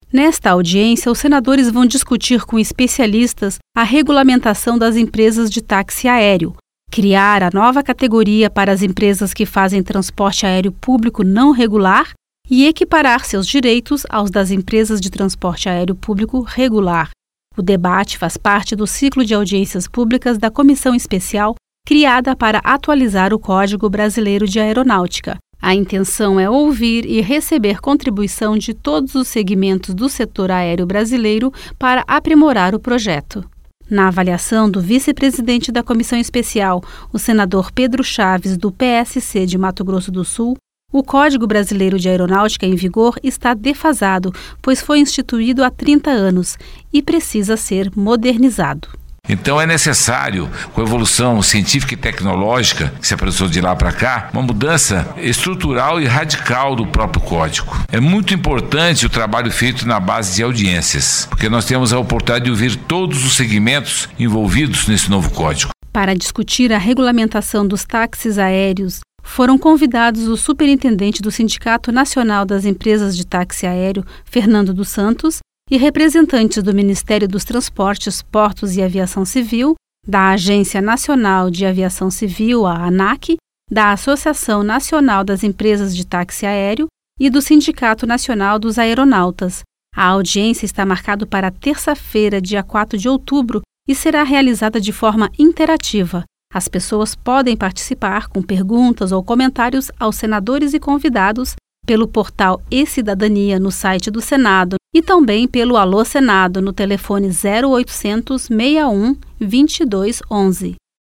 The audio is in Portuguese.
Nesta audiência, os senadores vão discutir com especialistas a regulamentação das empresas de táxi aéreo, criar a nova categoria para as empresas que fazem transporte aéreo público não regular e equiparar seus direitos aos das empresas de transporte aéreo público regular. O debate faz parte do ciclo de audiências públicas da Comissão Especial criada para atualizar o Código Brasileiro de Aeronáutica. A intenção é ouvir e receber contribuição de todos os segmentos do setor aéreo brasileiro para aprimorar o projeto. Na avaliação do vice-presidente da Comissão Especial, o senador Pedro Chaves, do PSC de Mato Grosso do Sul, o Código Brasileiro de Aeronáutica em vigor está defasado, pois foi instituído há 30 anos e precisa ser modernizado. Então é necessário, com a evolução científica e tecnológica que se apresentou de lá para cá, uma mudança estrutural e radical do próprio código. É muito importante o trabalho feito na base de audiências, porque nós temos a oportunidade de ouvir todos os segmentos envolvidos nesse novo código. Para discutir a regulamentação dos táxis aéreos, foram convidados o superintendente do Sindicato Nacional das Empresas de Táxi Aéreo, Fernando dos Santos, e representantes do Ministério dos Transportes, Portos e Aviação Civil, da Agência Nacional de Aviação Civil, a ANAC, da Associação Nacional das Empresas de Táxi Aéreo e do Sindicato Nacional dos Aeronautas. A audiência está marcada para terça-feira, dia 4 de outubro, e será realizada de forma interativa. As pessoas podem participar com perguntas ou comentários aos senadores e convidados pelo portal e-Cidadania no site do Senado e também pelo Alô Senado no telefone 0800 61 22 11.